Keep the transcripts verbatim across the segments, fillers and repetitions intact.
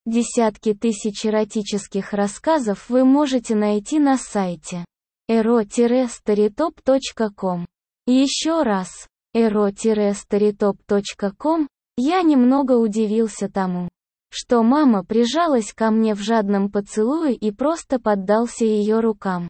Десятки тысяч эротических рассказов вы можете найти на сайте эро старитоп точка ком. Еще раз, эро старитоп точка ком. Я немного удивился тому, что мама прижалась ко мне в жадном поцелуе и просто поддался ее рукам.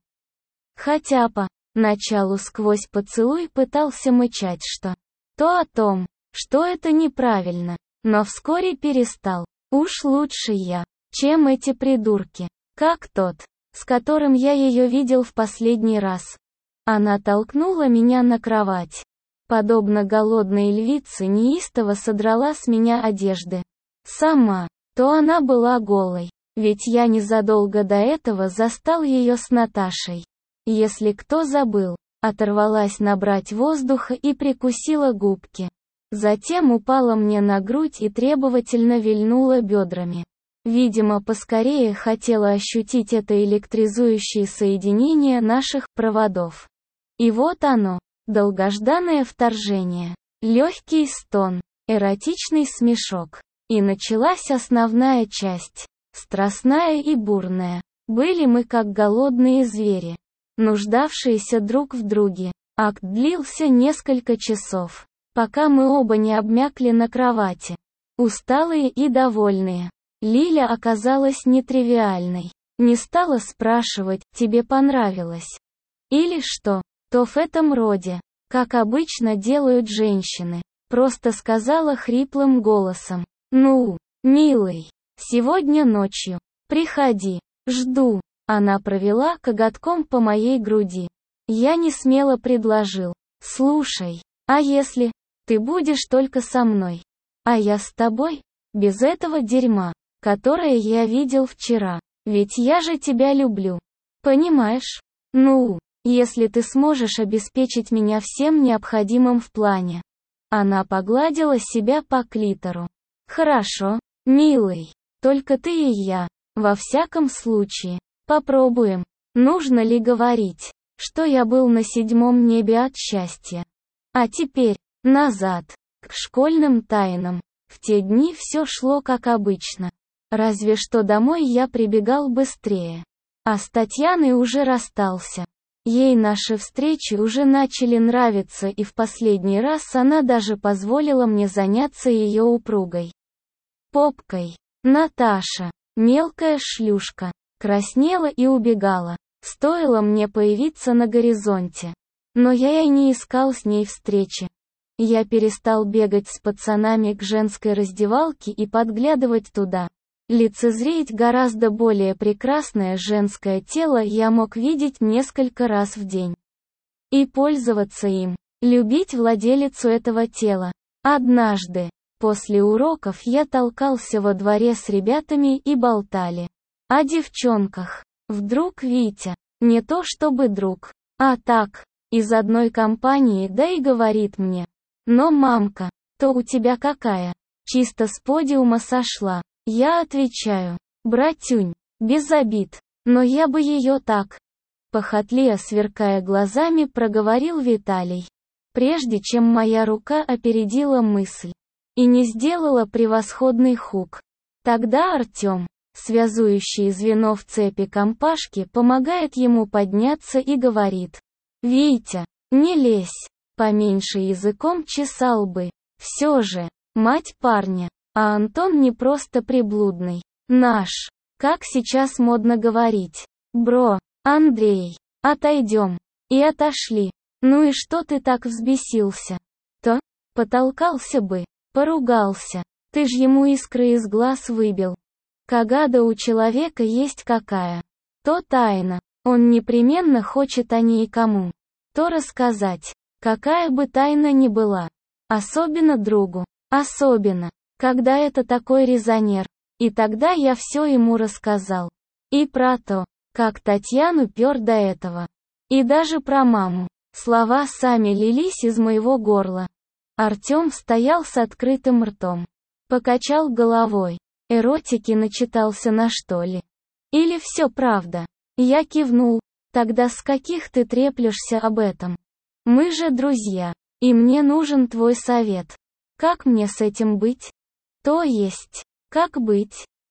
Хотя по началу сквозь поцелуй пытался мычать что-то о том, что это неправильно, но вскоре перестал. Уж лучше я, чем эти придурки, как тот, с которым я ее видел в последний раз. Она толкнула меня на кровать. Подобно голодной львице неистово содрала с меня одежды. Сама, то она была голой, ведь я незадолго до этого застал ее с Наташей. Если кто забыл, оторвалась набрать воздуха и прикусила губки. Затем упала мне на грудь и требовательно вильнула бедрами. Видимо, поскорее хотела ощутить это электризующее соединение наших проводов. И вот оно, долгожданное вторжение. Легкий стон, эротичный смешок. И началась основная часть. Страстная и бурная. Были мы как голодные звери, нуждавшиеся друг в друге. Акт длился несколько часов, пока мы оба не обмякли на кровати. Усталые и довольные. Лиля оказалась нетривиальной. Не стала спрашивать, тебе понравилось? Или что? То в этом роде, как обычно делают женщины. Просто сказала хриплым голосом. Ну, милый, сегодня ночью. Приходи. Жду. Она провела коготком по моей груди. Я несмело предложил. Слушай, а если ты будешь только со мной, а я с тобой, без этого дерьма, которое я видел вчера, ведь я же тебя люблю. Понимаешь? Ну, если ты сможешь обеспечить меня всем необходимым в плане. Она погладила себя по клитору. Хорошо, милый, только ты и я, во всяком случае. Попробуем. Нужно ли говорить, что я был на седьмом небе от счастья? А теперь, назад, к школьным тайнам. В те дни все шло как обычно. Разве что домой я прибегал быстрее. А с Татьяной уже расстался. Ей наши встречи уже начали нравиться, и в последний раз она даже позволила мне заняться ее упругой попкой. Наташа, мелкая шлюшка, краснела и убегала. Стоило мне появиться на горизонте. Но я и не искал с ней встречи. Я перестал бегать с пацанами к женской раздевалке и подглядывать туда. Лицезреть гораздо более прекрасное женское тело я мог видеть несколько раз в день. И пользоваться им. Любить владелицу этого тела. Однажды, после уроков я толкался во дворе с ребятами и болтали о девчонках. Вдруг Витя, не то чтобы друг, а так, из одной компании, да и говорит мне. Но мамка, то у тебя какая? Чисто с подиума сошла. Я отвечаю. Братюнь, без обид, но я бы ее так. Похотливо сверкая глазами, проговорил Виталий. Прежде чем моя рука опередила мысль. И не сделала превосходный хук. Тогда Артем, связующий звено в цепи компашки, помогает ему подняться и говорит. «Витя, не лезь, поменьше языком чесал бы. Все же, мать парня, а Антон не просто приблудный. Наш, как сейчас модно говорить. Бро, Андрей, отойдем». И отошли. Ну и что ты так взбесился? То, потолкался бы, поругался. Ты ж ему искры из глаз выбил. Когда у человека есть какая то тайна, он непременно хочет о ней кому то рассказать, какая бы тайна ни была. Особенно другу. Особенно, когда это такой резонер. И тогда я все ему рассказал. И про то, как Татьяну пер до этого. И даже про маму. Слова сами лились из моего горла. Артем стоял с открытым ртом. Покачал головой. Эротики начитался на что ли? Или все правда? Я кивнул. Тогда с каких ты треплешься об этом? Мы же друзья. И мне нужен твой совет. Как мне с этим быть? То есть, как быть?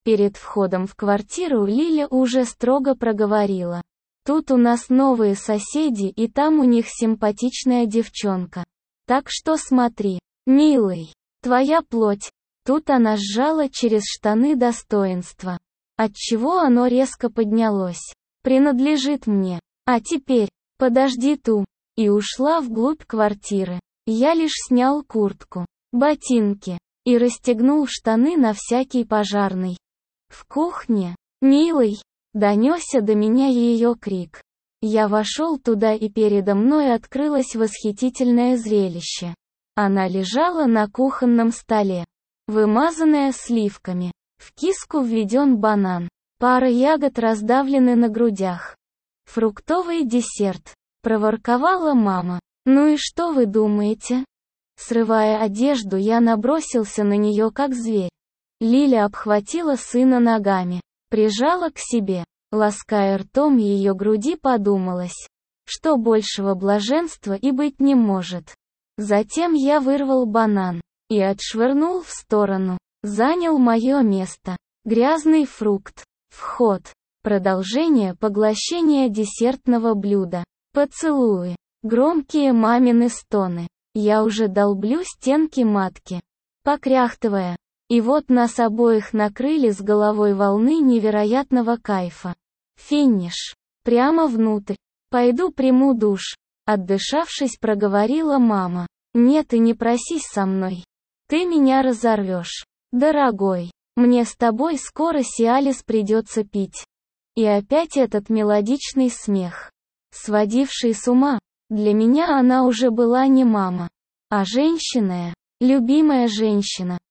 Перед входом в квартиру Лиля уже строго проговорила. Тут у нас новые соседи, и там у них симпатичная девчонка. Так что смотри, милый, твоя плоть. Тут она сжала через штаны достоинство. Отчего оно резко поднялось. Принадлежит мне. А теперь, подожди ту. И ушла вглубь квартиры. Я лишь снял куртку, ботинки и расстегнул штаны на всякий пожарный. В кухне, милый, донесся до меня ее крик. Я вошел туда, и передо мной открылось восхитительное зрелище. Она лежала на кухонном столе, вымазанная сливками. В киску введен банан. Пара ягод раздавлены на грудях. Фруктовый десерт. Проворковала мама. Ну и что вы думаете? Срывая одежду, я набросился на нее как зверь. Лиля обхватила сына ногами, прижала к себе, лаская ртом ее груди, подумалось, что большего блаженства и быть не может. Затем я вырвал банан и отшвырнул в сторону. Занял мое место. Грязный фрукт. Вход. Продолжение поглощения десертного блюда. Поцелуи. Громкие мамины стоны. Я уже долблю стенки матки, покряхтывая. И вот нас обоих накрыли с головой волны невероятного кайфа. Финиш. Прямо внутрь. Пойду приму душ. Отдышавшись, проговорила мама. Нет, и не просись со мной. Ты меня разорвешь. Дорогой, мне с тобой скоро Сиалис придется пить. И опять этот мелодичный смех, сводивший с ума. Для меня она уже была не мама, а женщина, любимая женщина.